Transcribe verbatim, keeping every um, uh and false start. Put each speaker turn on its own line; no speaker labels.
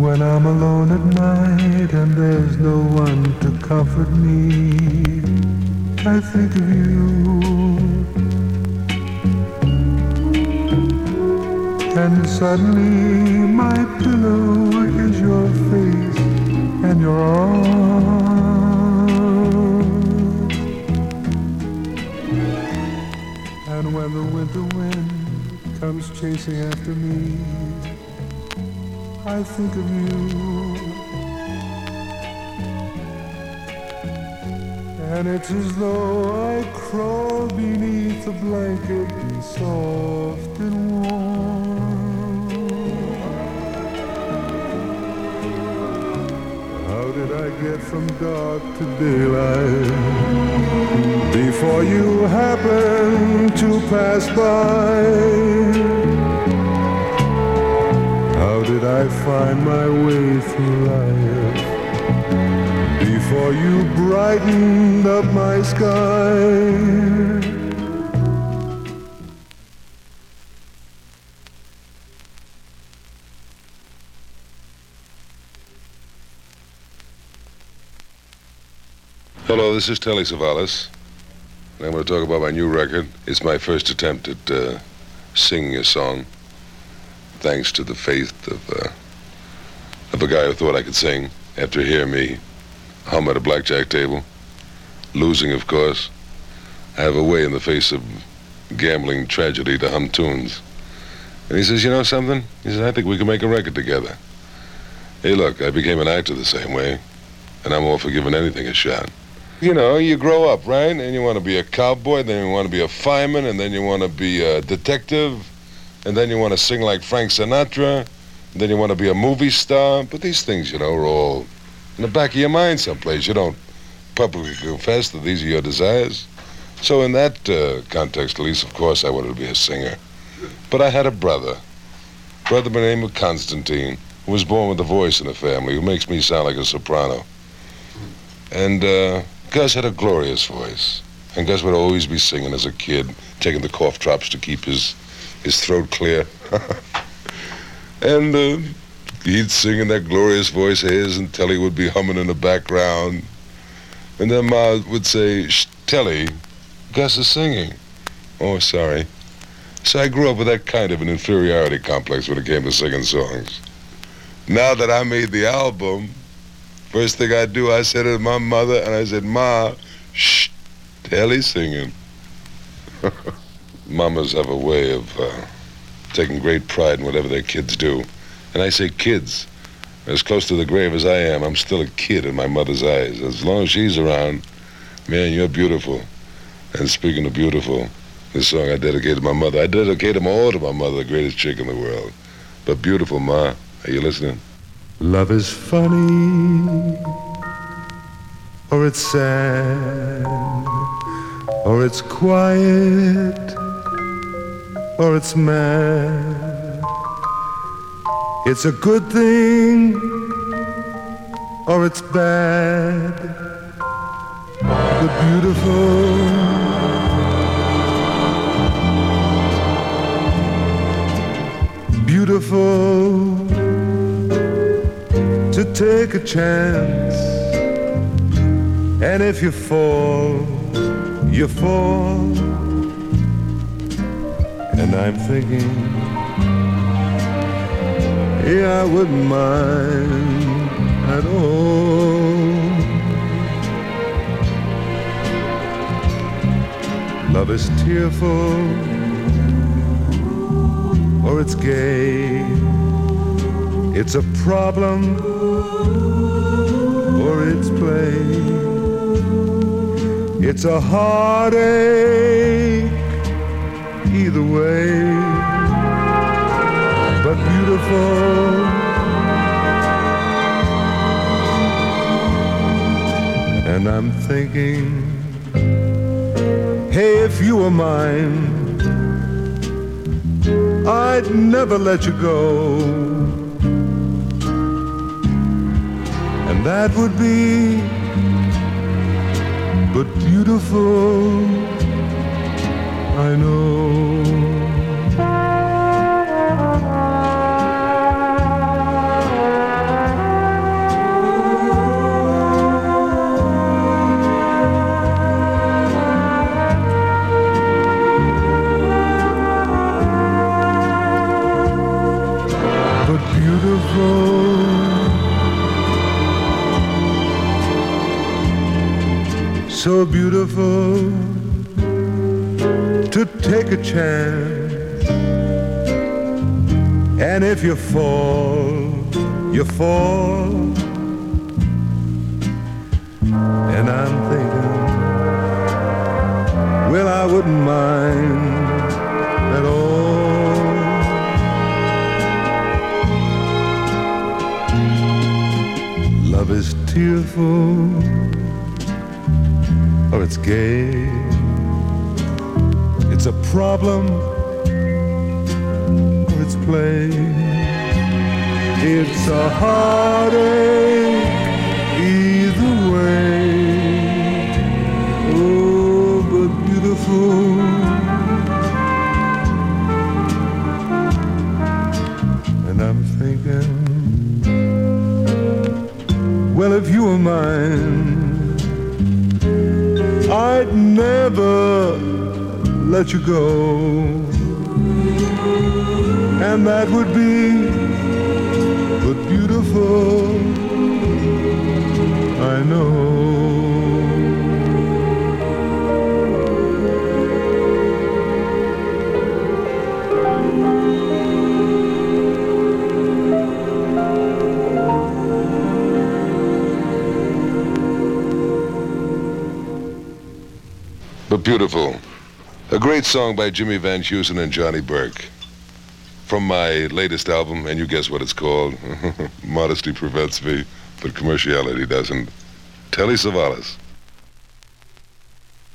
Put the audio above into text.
When I'm alone at night and there's no one to comfort me, I think of you. And suddenly my pillow is your face and your arms. And when the winter wind comes chasing after me, I think of you. And it's as though I crawl beneath a blanket soft and warm. How did I get from dark to daylight before you happened to pass by? How did I find my way through life before you brightened up my sky?
Hello, this is Telly Savalas, and I'm going to talk about my new record. It's my first attempt at uh, singing a song, thanks to the faith of, uh, of a guy who thought I could sing after hearing me hum at a blackjack table. Losing, of course. I have a way in the face of gambling tragedy to hum tunes. And he says, you know something? He says, I think we can make a record together. Hey, look, I became an actor the same way, and I'm all for giving anything a shot. You know, you grow up, right? And you want to be a cowboy, then you want to be a fireman, and then you want to be a detective, and then you want to sing like Frank Sinatra, and then you want to be a movie star. But these things, you know, are all in the back of your mind someplace. You don't publicly confess that these are your desires. So in that uh, context, at least, of course, I wanted to be a singer. But I had a brother, brother by the name of Constantine, who was born with a voice in the family, who makes me sound like a soprano. And uh, Gus had a glorious voice. And Gus would always be singing as a kid, taking the cough drops to keep his, his throat clear. And uh, he'd sing in that glorious voice of his, and Telly would be humming in the background. And then Ma would say, Shh, Telly, Gus is singing. Oh, sorry. So I grew up with that kind of an inferiority complex when it came to singing songs. Now that I made the album, first thing I do, I said to my mother, and I said, Ma, shh, Telly's singing. Mamas have a way of uh, taking great pride in whatever their kids do. And I say kids. As close to the grave as I am, I'm still a kid in my mother's eyes. As long as she's around, man, you're beautiful. And speaking of beautiful, this song I dedicate to my mother. I dedicate them all to my mother, the greatest chick in the world. But beautiful, Ma. Are you listening?
Love is funny, or it's sad, or it's quiet, or it's mad. It's a good thing, or it's bad, but beautiful. Beautiful to take a chance, and if you fall, you fall. And I'm thinking, yeah, I wouldn't mind at all. Love is tearful, or it's gay. It's a problem, or it's play. It's a heartache, either way, but beautiful. And I'm thinking, hey, if you were mine, I'd never let you go. And that would be but beautiful, I know. beautiful. So beautiful to take a chance. And if you fall, you fall. And I'm thinking, well, I wouldn't mind at all. Love is tearful, or it's gay. It's a problem, or it's play. It's a heartache either way. Oh, but beautiful. And I'm thinking, well, if you were mine, I'd never let you go. And that would be but beautiful, I know.
But beautiful. A great song by Jimmy Van Heusen and Johnny Burke. From my latest album, and you guess what it's called. Modesty prevents me, but commerciality doesn't. Telly Savalas.